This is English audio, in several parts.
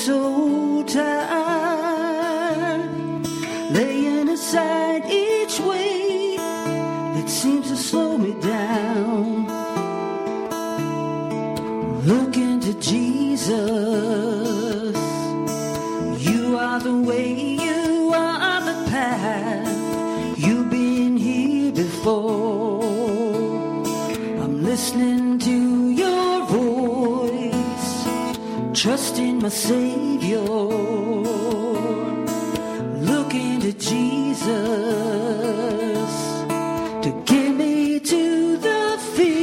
so tired, laying aside each weight that seems to slow me down. Look into Jesus. You are the way, you are the path. You've been here before. I'm listening to your voice, trusting my Savior. Look into Jesus to get me to the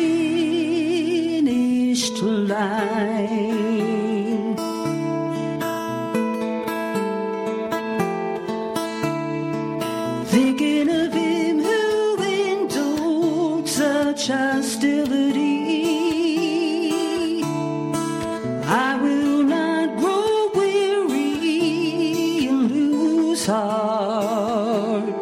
finished line. Thinking of him who endured such hostility, I will not grow weary and lose heart.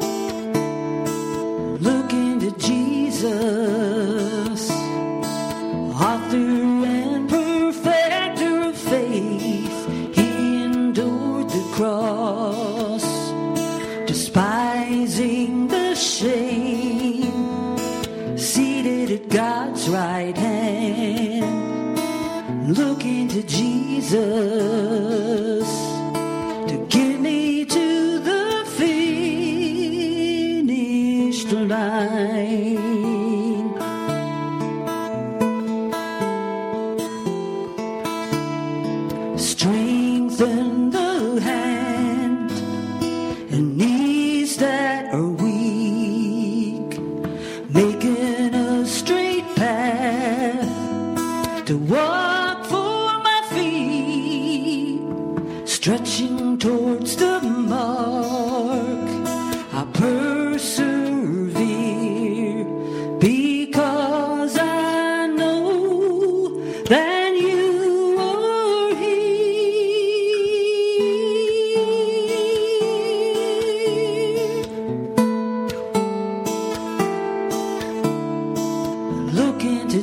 Look into Jesus, author and perfecter of faith. He endured the cross, despising the shame, seated at God's right hand. Look into Jesus to get me to the finished line. Strengthen the hand and knees that are weak, making a straight path to walk for my feet, stretching towards the mark. I persevere because I know that you are here. Look into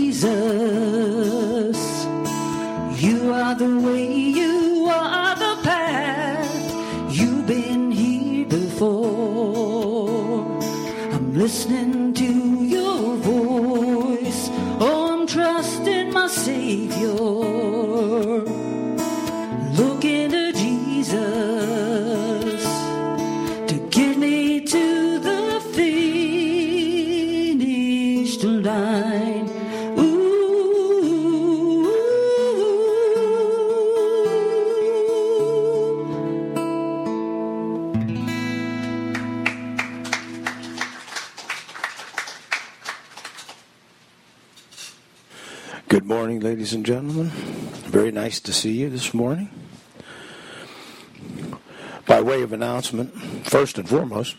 Jesus. You are the way, you are the path. You've been here before. I'm listening to your voice. Oh, I'm trusting my Savior. Look into Jesus to get me to the finished line. Good morning, ladies and gentlemen. Very nice to see you this morning. By way of announcement, first and foremost,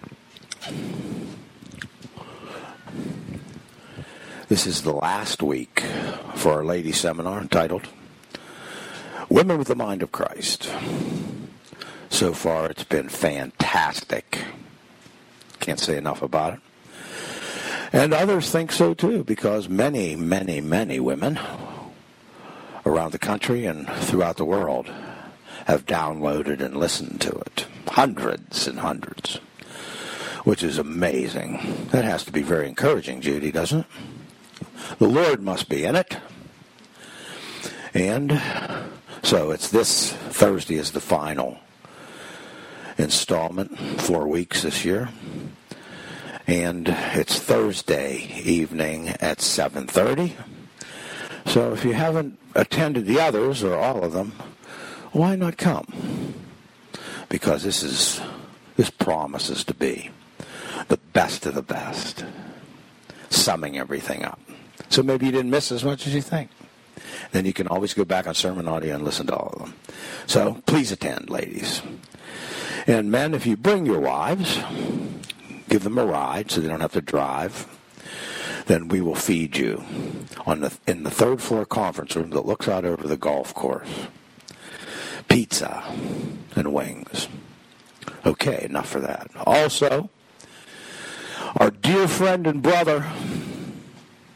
this is the last week for our ladies' seminar entitled Women with the Mind of Christ. So far, it's been fantastic. Can't say enough about it. And others think so too, because many, many, many women around the country and throughout the world have downloaded and listened to it. Hundreds and hundreds, which is amazing. That has to be very encouraging, Judy, doesn't it? The Lord must be in it. And so it's this Thursday is the final installment, 4 weeks this year. And it's Thursday evening at 7:30. So if you haven't attended the others or all of them, why not come? Because this promises to be the best of the best, summing everything up. So maybe you didn't miss as much as you think. Then you can always go back on sermon audio and listen to all of them. So please attend, ladies. And men, if you bring your wives, give them a ride so they don't have to drive, then we will feed you in the third floor conference room that looks out over the golf course. Pizza and wings. Okay, enough for that. Also, our dear friend and brother,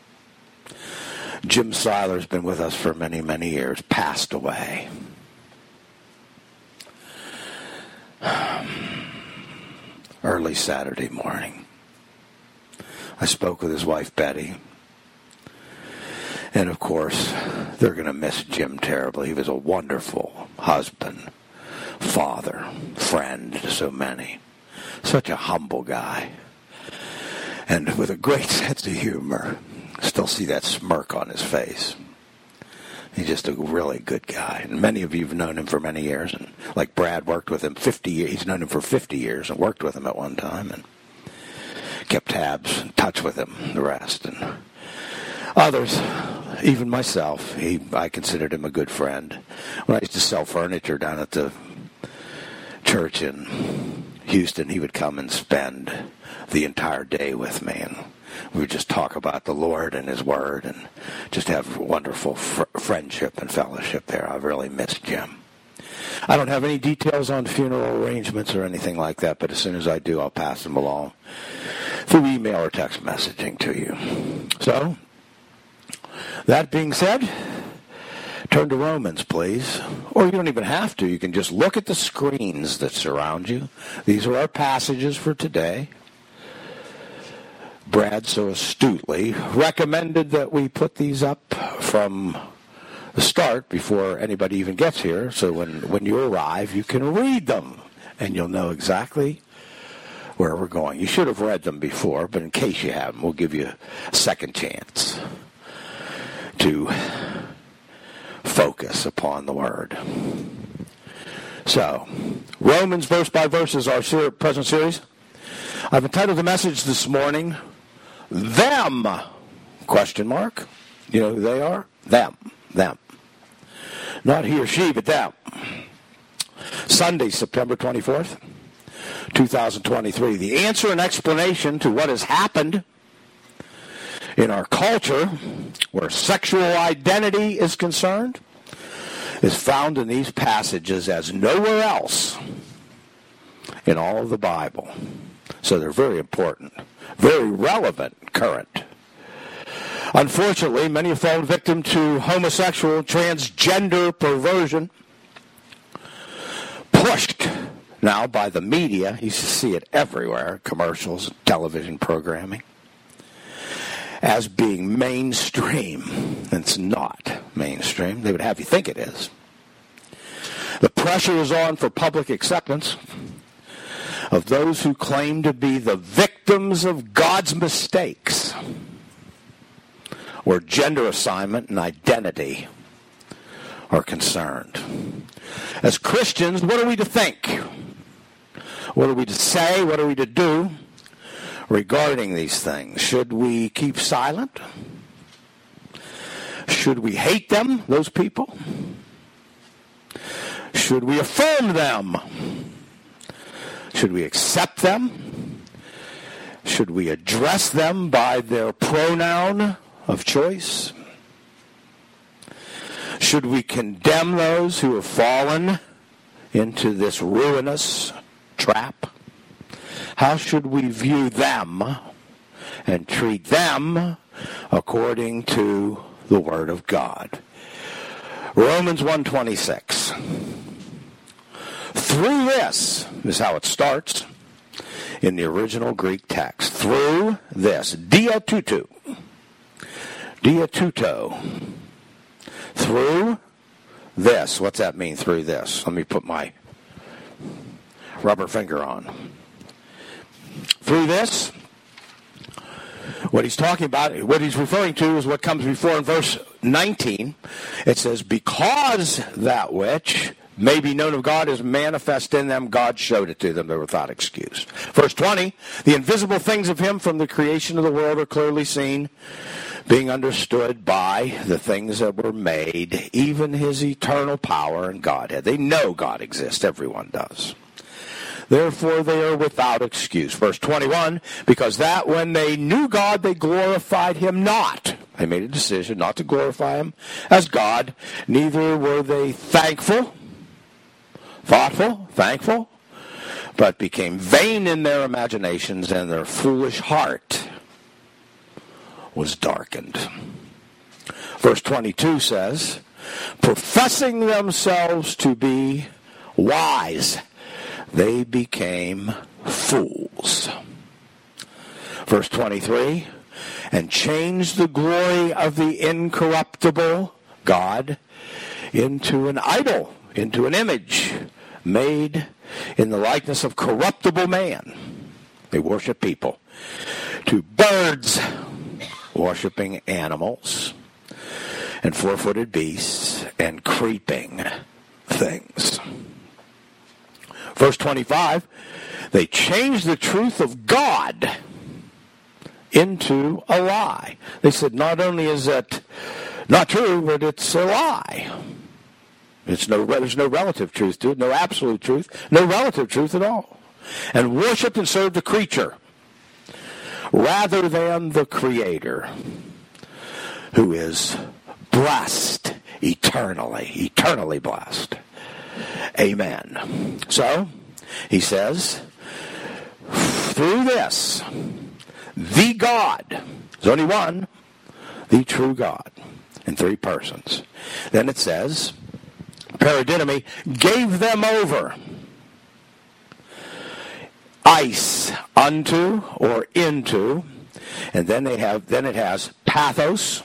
Jim Seiler's been with us for many, many years, passed away. early Saturday morning. I spoke with his wife, Betty. And, of course, they're going to miss Jim terribly. He was a wonderful husband, father, friend to so many. Such a humble guy. And with a great sense of humor. Still see that smirk on his face. He's just a really good guy. And many of you have known him for many years. And like Brad worked with him 50 years. He's known him for 50 years and worked with him at one time. And kept tabs in touch with him, the rest. And others, even myself, I considered him a good friend. When I used to sell furniture down at the church in Houston, he would come and spend the entire day with me. And we would just talk about the Lord and His Word and just have wonderful friendship and fellowship there. I really miss Jim. I don't have any details on funeral arrangements or anything like that, but as soon as I do, I'll pass them along through email or text messaging to you. So, that being said, turn to Romans, please. Or you don't even have to. You can just look at the screens that surround you. These are our passages for today. Brad so astutely recommended that we put these up from the start before anybody even gets here, so when you arrive, you can read them, and you'll know exactly where we're going. You should have read them before, but in case you haven't, we'll give you a second chance to focus upon the Word. So, Romans verse by verse is our present series. I've entitled the message this morning, Them, question mark. You know who they are? Them. Not he or she, but them. Sunday, September 24th, 2023. The answer and explanation to what has happened in our culture where sexual identity is concerned is found in these passages as nowhere else in all of the Bible. So they're very important, very relevant, current. Unfortunately, many have fallen victim to homosexual, transgender perversion, pushed now by the media. You see it everywhere, commercials, television programming, as being mainstream. It's not mainstream. They would have you think it is. The pressure is on for public acceptance of those who claim to be the victims of God's mistakes, where gender assignment and identity are concerned. As Christians, what are we to think? What are we to say? What are we to do regarding these things? Should we keep silent? Should we hate them, those people? Should we affirm them? Should we accept them? Should we address them by their pronoun of choice? Should we condemn those who have fallen into this ruinous trap? How should we view them and treat them according to the Word of God? Romans 1:26. Through this is how it starts in the original Greek text. Through this. Diatuto. Through this. What's that mean, through this? Let me put my rubber finger on. Through this, what he's talking about, what he's referring to is what comes before in verse 19. It says, because that which may be known of God is manifest in them, God showed it to them. They're without excuse. Verse 20, the invisible things of Him from the creation of the world are clearly seen, being understood by the things that were made, even His eternal power and Godhead. They know God exists. Everyone does. Therefore, they are without excuse. Verse 21, because that when they knew God, they glorified Him not. They made a decision not to glorify Him as God. Neither were they thankful, but became vain in their imaginations, and their foolish heart was darkened. Verse 22 says, professing themselves to be wise, they became fools. Verse 23, and changed the glory of the incorruptible God into an idol, into an image made in the likeness of corruptible man. They worship people. To birds, worshiping animals, and four-footed beasts, and creeping things. Verse 25, they changed the truth of God into a lie. They said not only is that not true, but it's a lie. There's no relative truth to it, no absolute truth, no relative truth at all. And worshiped and served the creature rather than the Creator, who is blessed eternally blessed. Amen. So, he says, through this, the God, there's only one, the true God, in three persons. Then it says, paradidomi, gave them over, ice, unto, or into, and then it has pathos,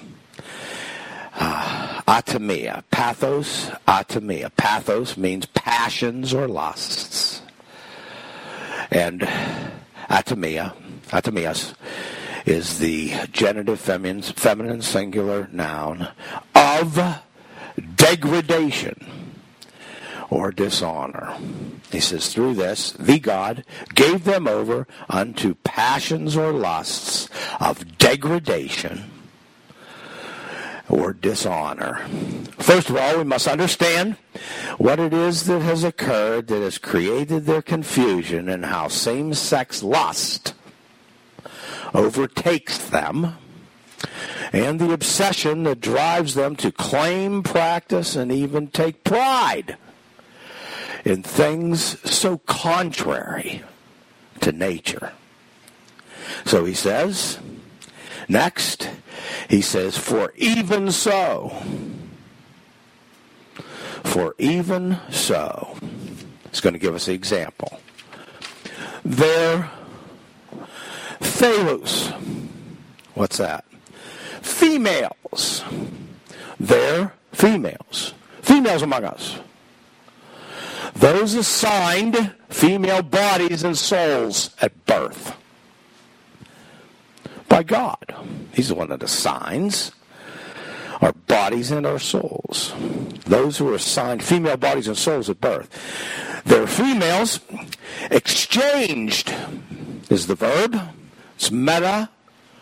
atomia. Pathos, atomia. Pathos means passions or lusts. And atomias, is the genitive feminine singular noun of degradation or dishonor. He says, through this, the God gave them over unto passions or lusts of degradation or dishonor. First of all, we must understand what it is that has occurred that has created their confusion and how same-sex lust overtakes them, and the obsession that drives them to claim, practice, and even take pride in things so contrary to nature. So he says, next, he says, for even so, he's going to give us an example. Their thalus, what's that? Females. They're females. Females among us. Those assigned female bodies and souls at birth by God. He's the one that assigns our bodies and our souls. Those who are assigned female bodies and souls at birth. They're females. Exchanged is the verb. It's meta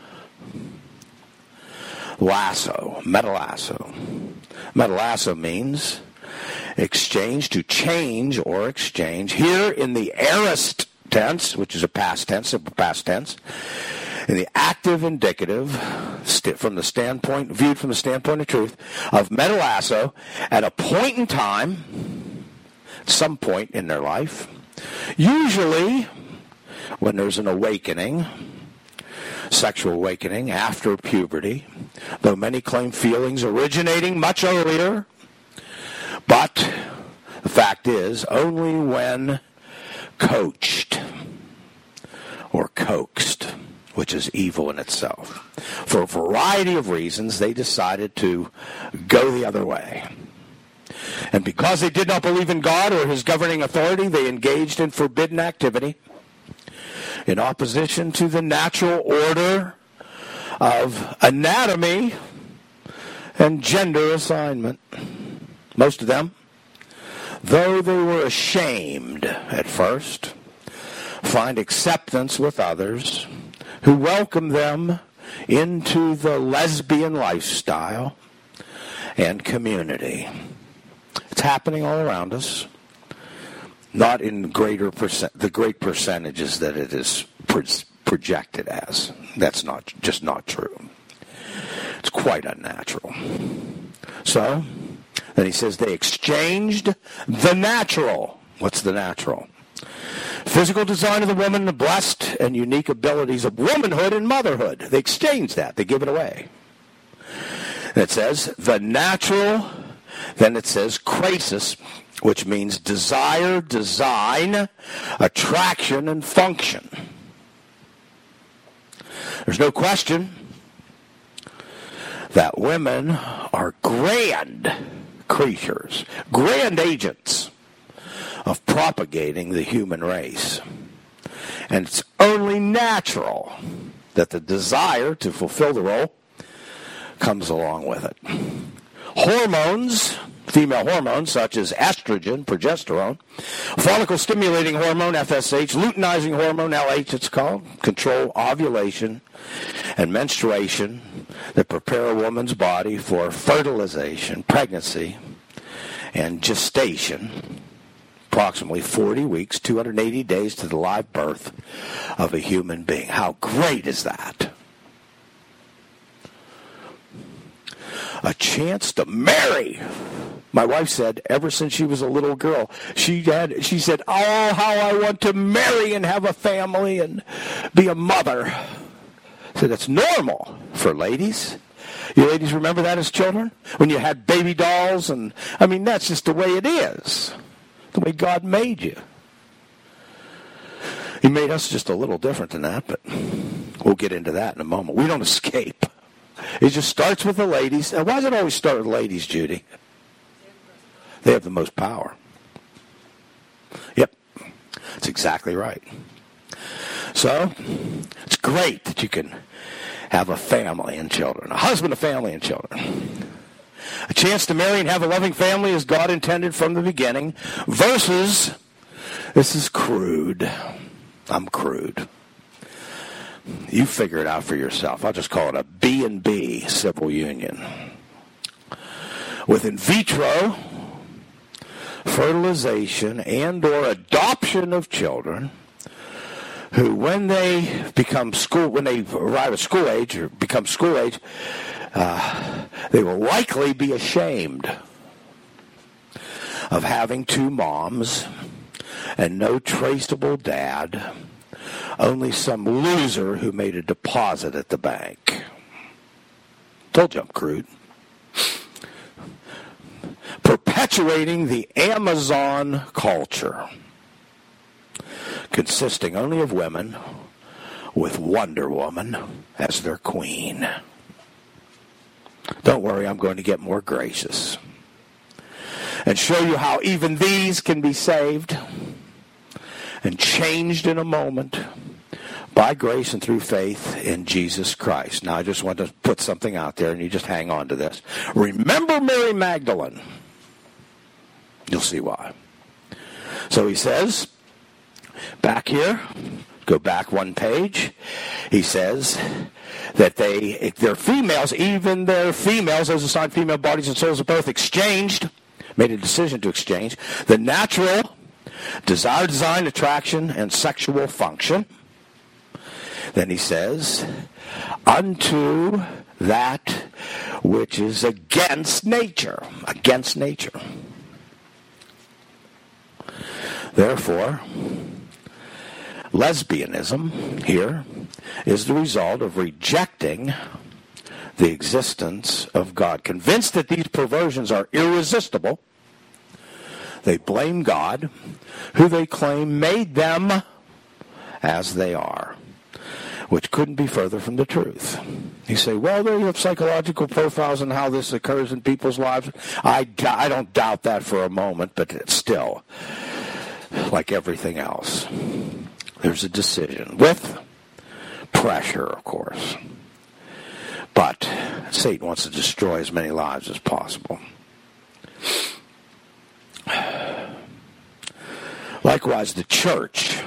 lasso. Metalasso. Metalasso means exchange, to change or exchange. Here in the aorist tense, which is a past tense, simple past tense, in the active indicative, viewed from the standpoint of truth, of metalasso, at a point in time, some point in their life, usually when there's an awakening, sexual awakening after puberty, though many claim feelings originating much earlier, but the fact is, only when coached or coaxed, which is evil in itself. For a variety of reasons, they decided to go the other way. And because they did not believe in God or his governing authority, they engaged in forbidden activity in opposition to the natural order of anatomy and gender assignment. Most of them, though they were ashamed at first, find acceptance with others who welcome them into the lesbian lifestyle and community. It's happening all around us, not in the great percentages that it is projected as. That's just not true. It's quite unnatural. So, then he says they exchanged the natural. What's the natural? Physical design of the woman, the blessed and unique abilities of womanhood and motherhood. They exchange that. They give it away. And it says the natural, then it says krasis, which means desire, design, attraction, and function. There's no question that women are grand creatures, grand agents of propagating the human race. And it's only natural that the desire to fulfill the role comes along with it. Hormones, female hormones such as estrogen, progesterone, follicle-stimulating hormone, FSH, luteinizing hormone, LH it's called, control ovulation and menstruation that prepare a woman's body for fertilization, pregnancy, and gestation, approximately 40 weeks, 280 days to the live birth of a human being. How great is that? A chance to marry. My wife said ever since she was a little girl, she said, oh, how I want to marry and have a family and be a mother. I said, that's normal for ladies. You ladies remember that as children? When you had baby dolls and, that's just the way it is. The way God made you. He made us just a little different than that, but we'll get into that in a moment. We don't escape. It just starts with the ladies. Now, why does it always start with ladies, Judy? They have the most power. Yep. That's exactly right. So, it's great that you can have a family and children. A husband, a family, and children. A chance to marry and have a loving family as God intended from the beginning. Versus, this is crude. I'm crude. You figure it out for yourself. I'll just call it a B&B civil union. With in vitro fertilization and or adoption of children who, when they arrive at school age or become school age, they will likely be ashamed of having two moms and no traceable dad, only some loser who made a deposit at the bank. Told you I'm crude. Perpetuating the Amazon culture, consisting only of women with Wonder Woman as their queen. Don't worry, I'm going to get more gracious and show you how even these can be saved and changed in a moment by grace and through faith in Jesus Christ. Now, I just want to put something out there, and you just hang on to this. Remember Mary Magdalene. You'll see why. So he says, back here, go back one page, he says that their females, even their females, as assigned female bodies and souls are both exchanged, made a decision to exchange, the natural desire, design, attraction, and sexual function. Then he says, unto that which is against nature. Against nature. Therefore, lesbianism here is the result of rejecting the existence of God. Convinced that these perversions are irresistible, they blame God, who they claim made them as they are, which couldn't be further from the truth. You say, well, they have psychological profiles on how this occurs in people's lives. I don't doubt that for a moment, but it's still, like everything else, there's a decision with pressure, of course. But Satan wants to destroy as many lives as possible. Likewise, the church,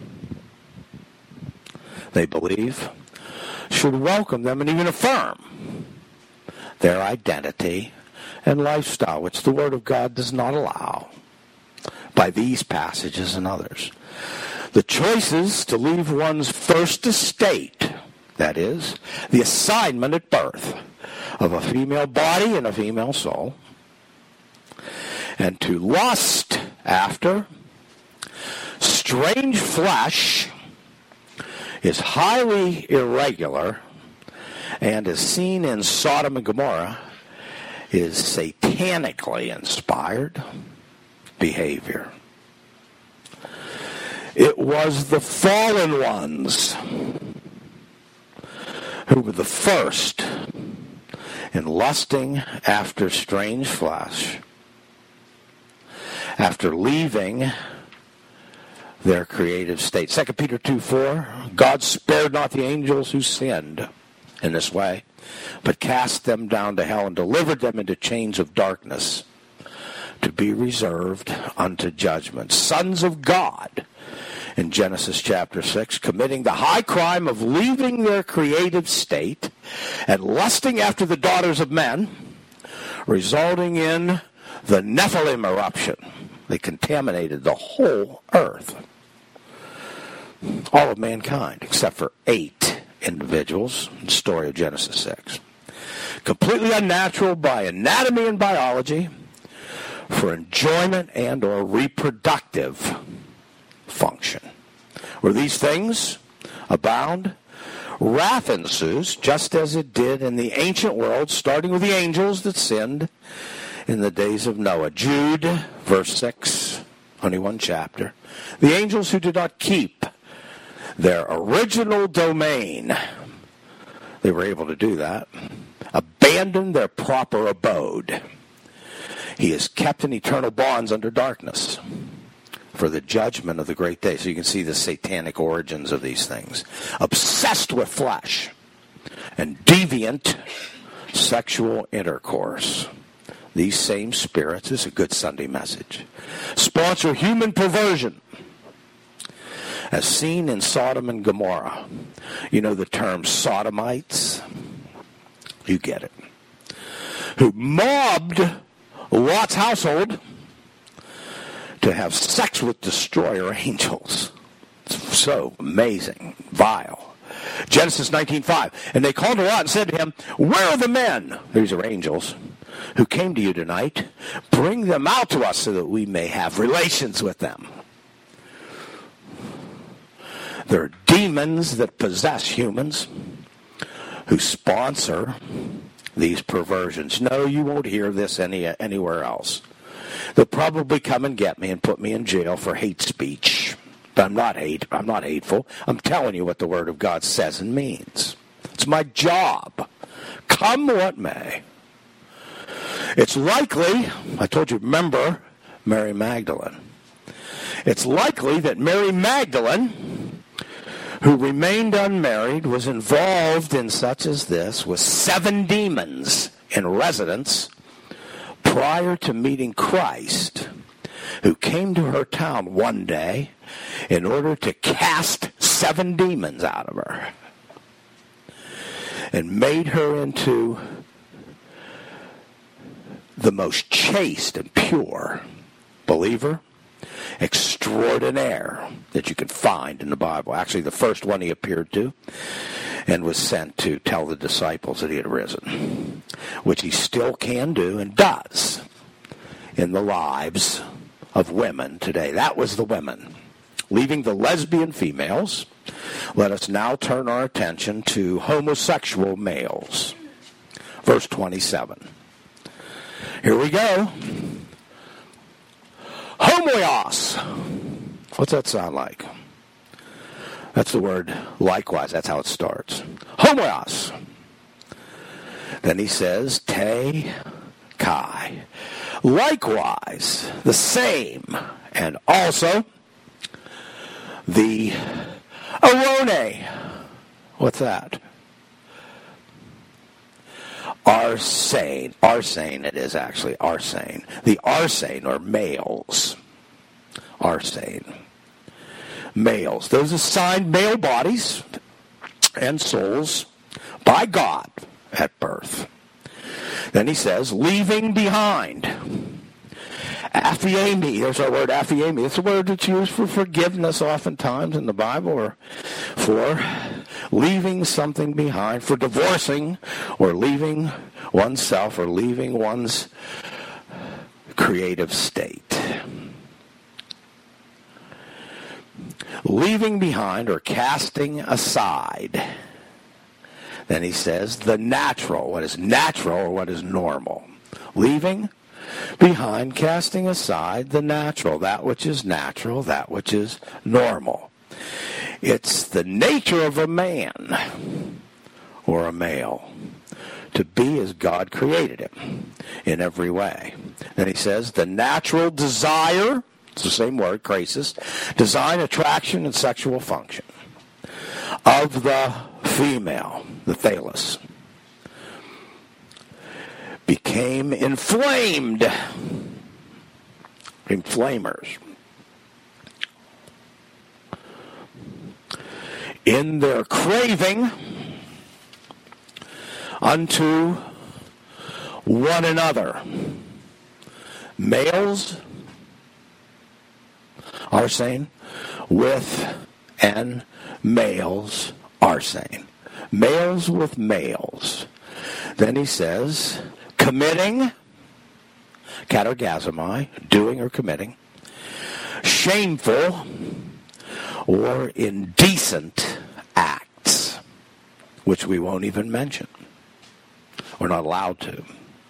they believe, should welcome them and even affirm their identity and lifestyle, which the Word of God does not allow by these passages and others. The choices to leave one's first estate, that is, the assignment at birth of a female body and a female soul, and to lust after strange flesh is highly irregular and is seen in Sodom and Gomorrah, is satanically inspired, behavior. It was the fallen ones who were the first in lusting after strange flesh, after leaving their creative state. 2 Peter 2:4, God spared not the angels who sinned in this way, but cast them down to hell and delivered them into chains of darkness to be reserved unto judgment. Sons of God, in Genesis chapter 6, committing the high crime of leaving their creative state and lusting after the daughters of men, resulting in the Nephilim eruption. They contaminated the whole earth. All of mankind, except for 8 individuals in the story of Genesis 6. Completely unnatural by anatomy and biology, for enjoyment and or reproductive function. Where these things abound, wrath ensues, just as it did in the ancient world, starting with the angels that sinned in the days of Noah. Jude, verse 6, only one chapter. The angels who did not keep their original domain, they were able to do that, abandoned their proper abode. He is kept in eternal bonds under darkness for the judgment of the great day. So you can see the satanic origins of these things. Obsessed with flesh and deviant sexual intercourse. These same spirits, this is a good Sunday message, sponsor human perversion as seen in Sodom and Gomorrah. You know the term sodomites? You get it. Who mobbed Lot's household to have sex with destroyer angels. It's so amazing, vile. Genesis 19:5. And they called to Lot and said to him, "Where are the men," these are angels, "who came to you tonight? Bring them out to us so that we may have relations with them." There are demons that possess humans who sponsor these perversions. No, you won't hear this anywhere else. They'll probably come and get me and put me in jail for hate speech. But I'm not hateful. I'm telling you what the Word of God says and means. It's my job. Come what may. It's likely, I told you, remember Mary Magdalene. It's likely that Mary Magdalene, who remained unmarried, was involved in such as this with 7 demons in residence prior to meeting Christ, who came to her town one day in order to cast 7 demons out of her and made her into the most chaste and pure believer extraordinaire that you could find in the Bible. Actually, the first one he appeared to and was sent to tell the disciples that he had risen, which he still can do and does in the lives of women today. That was the women. Leaving the lesbian females, let us now turn our attention to homosexual males. Verse 27. Here we go. Homoios. What's that sound like? That's the word likewise. That's how it starts. Homoios. Then he says, te kai. Likewise, the same. And also, the arone. What's that? Arsane. Arsane it is actually. Arsane. The arsane are males. Arsane. Males. Those assigned male bodies and souls by God at birth. Then he says, leaving behind. Aphiemi. There's our word aphiemi. It's a word that's used for forgiveness oftentimes in the Bible, or for leaving something behind, for divorcing, or leaving oneself, or leaving one's creative state. Leaving behind or casting aside. Then he says the natural, what is natural or what is normal. Leaving behind casting aside the natural, that which is normal. It's the nature of a man or a male to be as God created him in every way. Then he says the natural desire, it's the same word, krasis, design, attraction, and sexual function of the female, the thales, became inflamed, inflamers, in their craving unto one another. Males are sane with and males are sane. Males with males. Then he says, committing, katergazomai, doing or committing, shameful or indecent acts, which we won't even mention. We're not allowed to.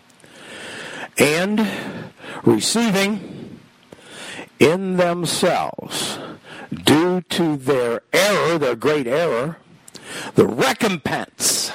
And receiving in themselves, due to their error, their great error, the recompense,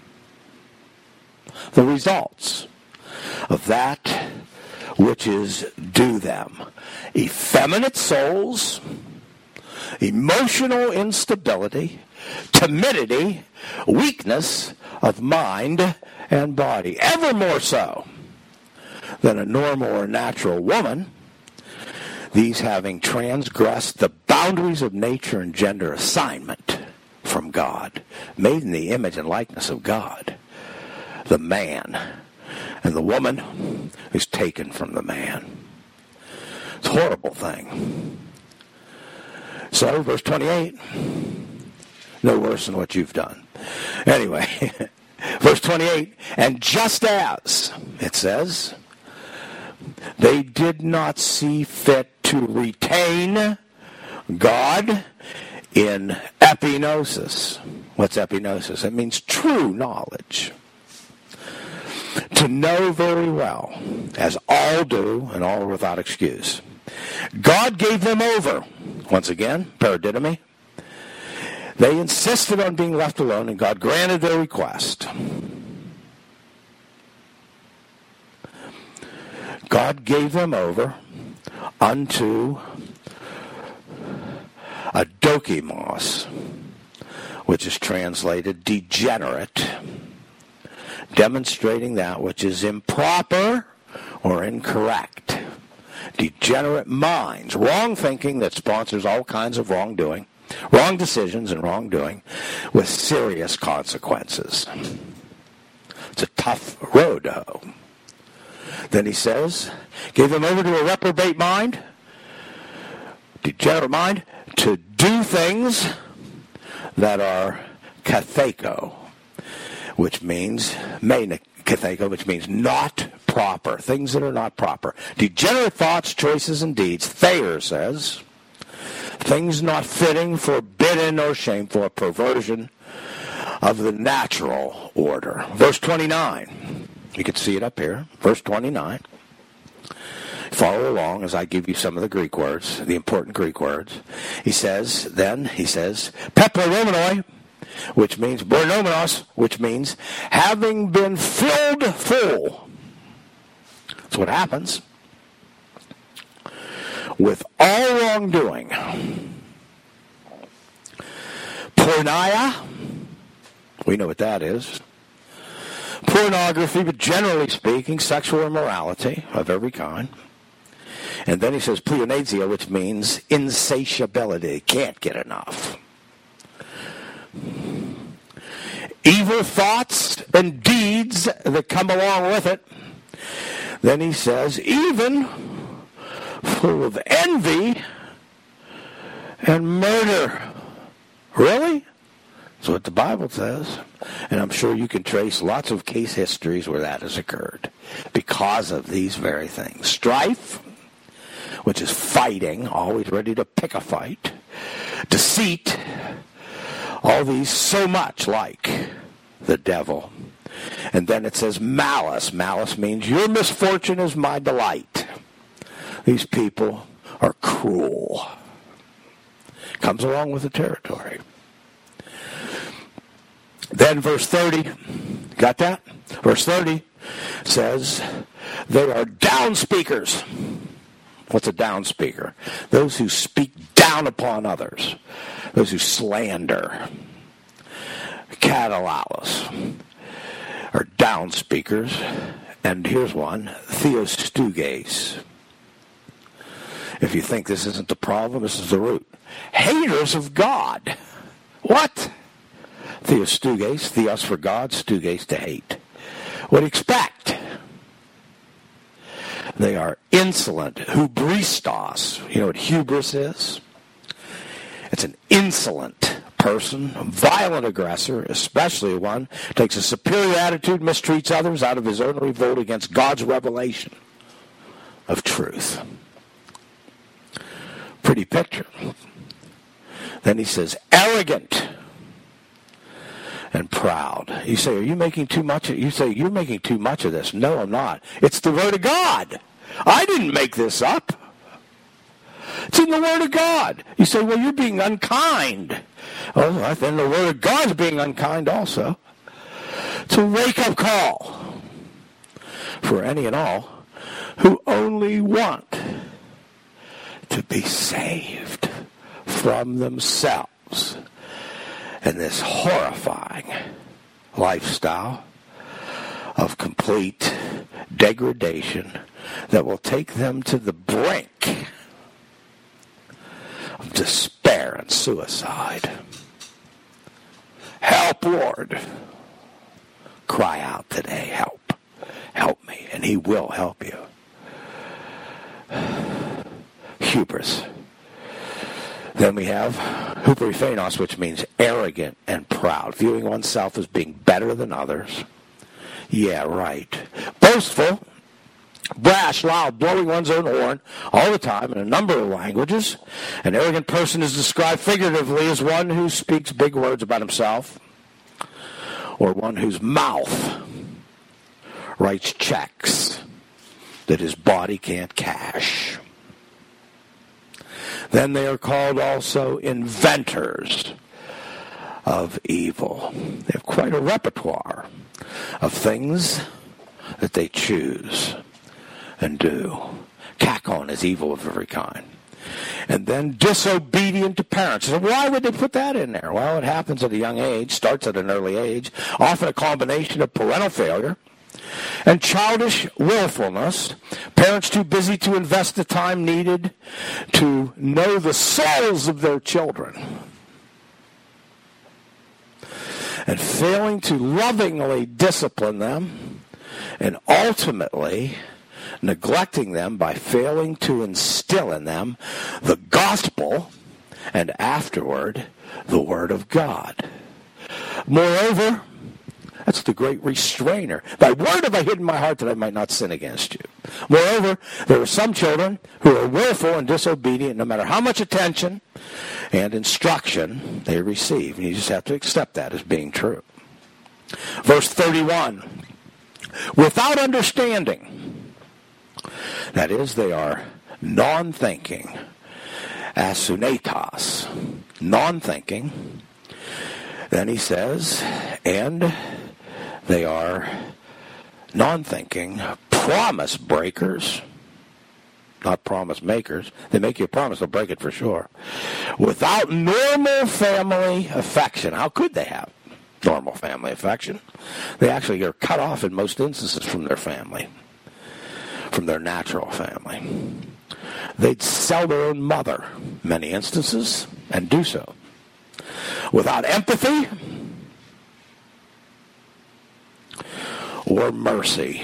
the results of that which is due them. Effeminate souls, emotional instability, timidity, weakness of mind and body, ever more so than a normal or natural woman, these having transgressed the boundaries of nature and gender assignment from God, made in the image and likeness of God, the man, and the woman is taken from the man. It's a horrible thing. So, verse 28, no worse than what you've done. Anyway, verse 28, and just as, it says, they did not see fit to retain God in epignosis. What's epignosis? It means true knowledge. To know very well, as all do, and all without excuse. God gave them over. Once again, paradidomi. They insisted on being left alone, and God granted their request. God gave them over unto a dokimos, which is translated degenerate, demonstrating that which is improper or incorrect. Degenerate minds, wrong thinking that sponsors all kinds of wrongdoing, wrong decisions and wrongdoing with serious consequences. It's a tough road to hoe. Then he says, gave them over to a reprobate mind, degenerate mind, to do things that are katheko, which means katheko, which means not proper, things that are not proper. Degenerate thoughts, choices, and deeds, Thayer says, things not fitting, forbidden, or shameful, a perversion of the natural order. Verse 29. You can see it up here. Verse 29. Follow along as I give you some of the Greek words, the important Greek words. He says, pepleromenoi, which means bornomenos, which means having been filled full. That's what happens with all wrongdoing. Porneia, we know what that is. Pornography, but generally speaking, sexual immorality of every kind. And then he says pleonazia, which means insatiability, can't get enough. Evil thoughts and deeds that come along with it. Then he says, even full of envy and murder. Really? That's what the Bible says. And I'm sure you can trace lots of case histories where that has occurred because of these very things. Strife, which is fighting, always ready to pick a fight. Deceit, all these so much like the devil. And then it says malice. Malice means your misfortune is my delight. These people are cruel. Comes along with the territory. Then verse 30, got that? Verse 30 says, they are down speakers. What's a down speaker? Those who speak down upon others. Those who slander. Catalalos are down speakers. And here's one, theostuges. If you think this isn't the problem, this is the root. Haters of God. What? Theostuges, theos for God, stuges to hate. What do you expect? They are insolent, hubristos. You know what hubris is? It's an insolent person, a violent aggressor, especially one who takes a superior attitude, mistreats others out of his own revolt against God's revelation of truth. Pretty picture. Then he says, arrogant and proud. You say, are you making too much? You say, you're making too much of this. No, I'm not. It's the Word of God. I didn't make this up. It's in the Word of God. You say, well, you're being unkind. Oh, then the Word of God's being unkind also. It's a wake-up call for any and all who only want to be saved from themselves and this horrifying lifestyle of complete degradation that will take them to the brink of despair and suicide. Help, Lord. Cry out today, help. Help me, and he will help you. Hubris. Then we have huperiphanos, which means arrogant and proud, viewing oneself as being better than others. Yeah, right. Boastful, brash, loud, blowing one's own horn all the time in a number of languages. An arrogant person is described figuratively as one who speaks big words about himself, or one whose mouth writes checks that his body can't cash. Then they are called also inventors of evil. They have quite a repertoire of things that they choose and do. Kakon is evil of every kind. And then disobedient to parents. So why would they put that in there? Well, it happens at a young age, starts at an early age, often a combination of parental failure and childish willfulness, parents too busy to invest the time needed to know the souls of their children, and failing to lovingly discipline them, and ultimately neglecting them by failing to instill in them the gospel and afterward the Word of God. Moreover, that's the great restrainer. Thy word have I hid in my heart that I might not sin against you. Moreover, there are some children who are willful and disobedient no matter how much attention and instruction they receive. And you just have to accept that as being true. Verse 31. Without understanding. That is, they are non-thinking. Asunetas. Non-thinking. Then he says, and they are non-thinking, promise breakers, not promise makers. They make you a promise, they'll break it for sure. Without normal family affection. How could they have normal family affection? They actually are cut off in most instances from their family, from their natural family. They'd sell their own mother, many instances, and do so. Without empathy or mercy.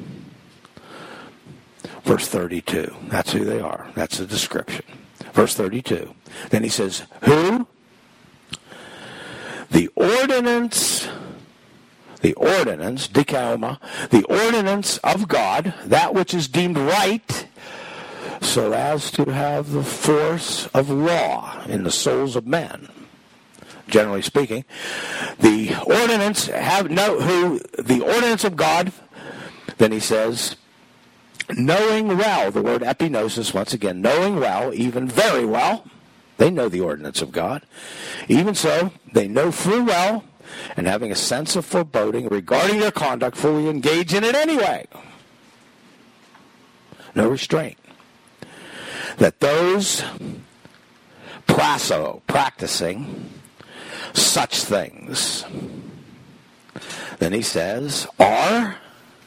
Verse 32. That's who they are. That's the description. Verse 32. Then he says, who? The ordinance, dikaoma, the ordinance of God, that which is deemed right, so as to have the force of law in the souls of men. generally speaking. The ordinance the ordinance of God, then he says, knowing well, the word epignosis, once again, knowing well, even very well, they know the ordinance of God. Even so, they know full well, and having a sense of foreboding regarding their conduct, fully engage in it anyway. No restraint. That those practicing such things, then he says, are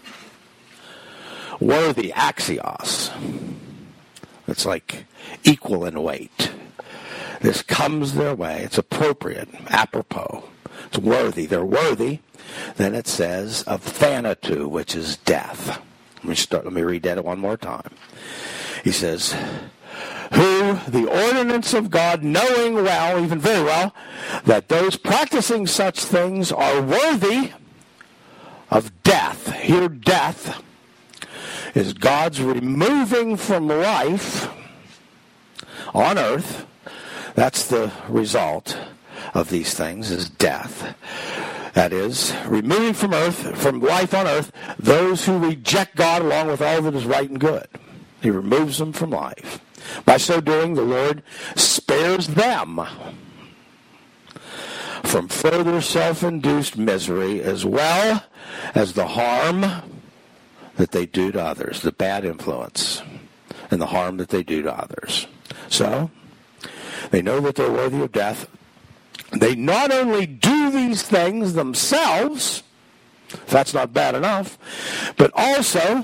worthy, axios. It's like equal in weight. This comes their way. It's appropriate, apropos. It's worthy. They're worthy. Then it says of thanatou, which is death. Let me read that one more time. He says, who the ordinance of God, knowing well, even very well, that those practicing such things are worthy of death. Here, death is God's removing from life on earth. That's the result of these things, is death. That is, removing from life on earth, those who reject God along with all that is right and good. He removes them from life. By so doing, the Lord spares them from further self-induced misery, as well as the harm that they do to others, the bad influence and the harm that they do to others. So, they know that they're worthy of death. They not only do these things themselves, if that's not bad enough, but also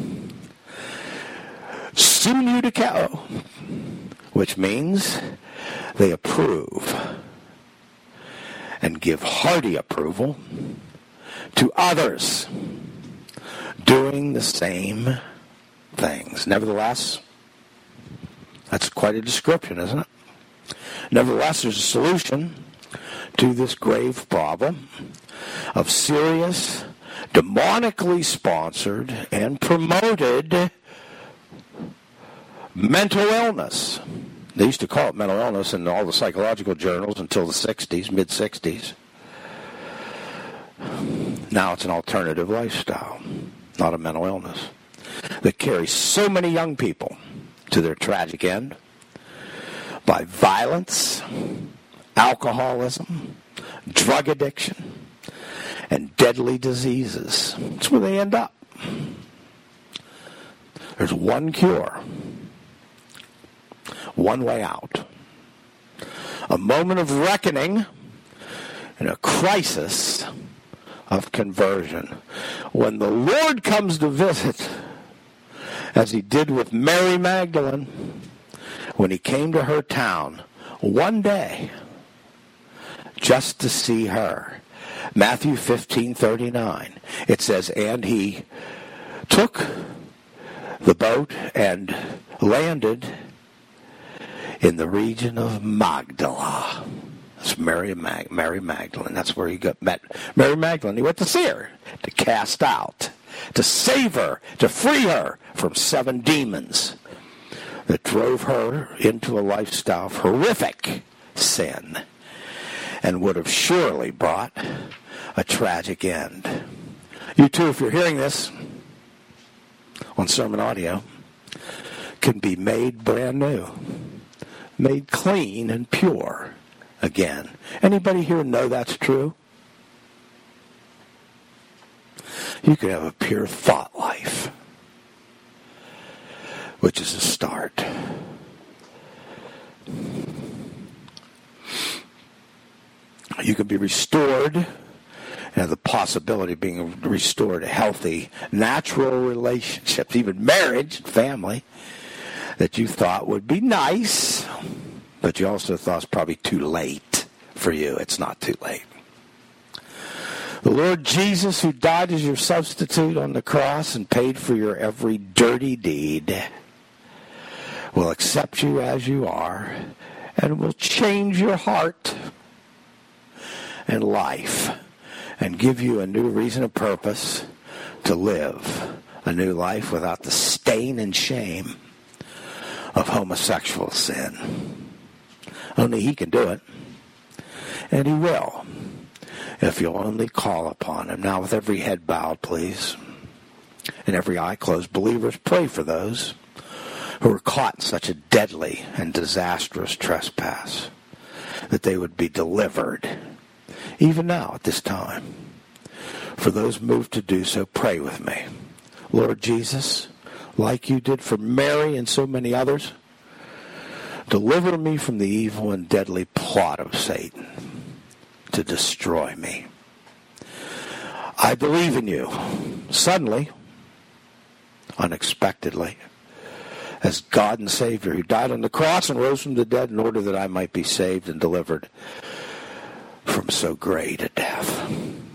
sunudicao, which means they approve and give hearty approval to others doing the same things. Nevertheless, that's quite a description, isn't it? Nevertheless, there's a solution to this grave problem of serious, demonically sponsored and promoted mental illness. They used to call it mental illness in all the psychological journals until the 60s, mid-60s. Now it's an alternative lifestyle, not a mental illness, that carries so many young people to their tragic end by violence, alcoholism, drug addiction, and deadly diseases. That's where they end up. There's one cure, one way out. A moment of reckoning and a crisis of conversion. When the Lord comes to visit, as he did with Mary Magdalene, when he came to her town one day just to see her. Matthew 15:39. It says, and he took the boat and landed in the region of Magdala. That's Mary Magdalene. That's where he met Mary Magdalene. He went to see her, to cast out, to save her, to free her from 7 demons that drove her into a lifestyle of horrific sin and would have surely brought a tragic end. You too, if you're hearing this on sermon audio, can be made brand new, made clean and pure again. Anybody here know that's true? You can have a pure thought life, which is a start. You can be restored, and have the possibility of being restored to healthy, natural relationships, even marriage and family, that you thought would be nice, but you also thought it's probably too late for you. It's not too late. The Lord Jesus, who died as your substitute on the cross and paid for your every dirty deed, will accept you as you are and will change your heart and life and give you a new reason and purpose to live a new life without the stain and shame of homosexual sin. Only he can do it. And he will, if you'll only call upon him. Now, with every head bowed, please, and every eye closed, believers, pray for those who are caught in such a deadly and disastrous trespass, that they would be delivered, even now at this time. For those moved to do so, pray with me. Lord Jesus, like you did for Mary and so many others, deliver me from the evil and deadly plot of Satan to destroy me. I believe in you. Suddenly, unexpectedly, as God and Savior, who died on the cross and rose from the dead in order that I might be saved and delivered from so great a death.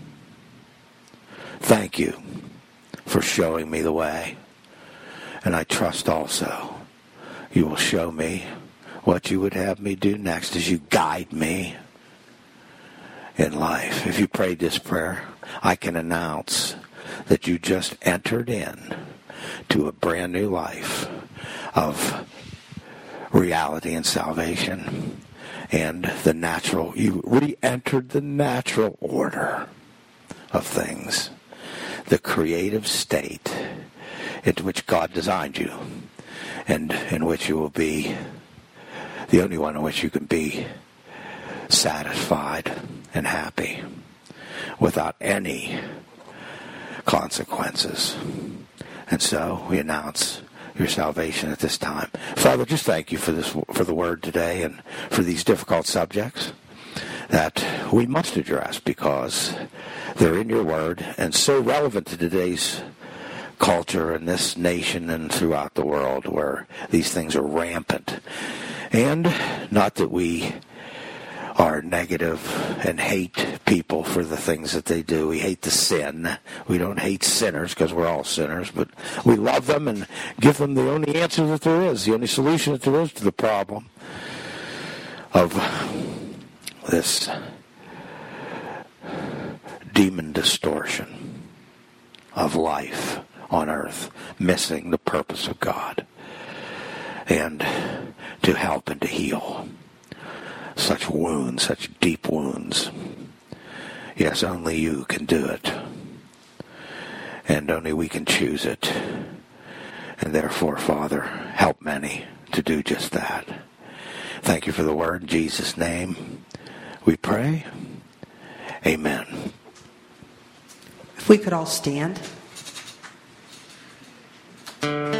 Thank you for showing me the way. And I trust also you will show me what you would have me do next as you guide me in life. If you prayed this prayer, I can announce that you just entered in to a brand new life of reality and salvation and the natural. You re-entered the natural order of things, the creative state into which God designed you, and in which you will be the only one in which you can be satisfied and happy without any consequences. And so we announce your salvation at this time. Father, just thank you for the word today and for these difficult subjects that we must address because they're in your word and so relevant to today's culture in this nation and throughout the world where these things are rampant. And not that we are negative and hate people for the things that they do. We hate the sin. We don't hate sinners because we're all sinners, but we love them and give them the only answer that there is, the only solution that there is to the problem of this demon distortion of life on earth, missing the purpose of God, and to help and to heal such wounds, such deep wounds. Yes, only you can do it. And only we can choose it. And therefore, Father, help many to do just that. Thank you for the word. In Jesus' name we pray. Amen. If we could all stand.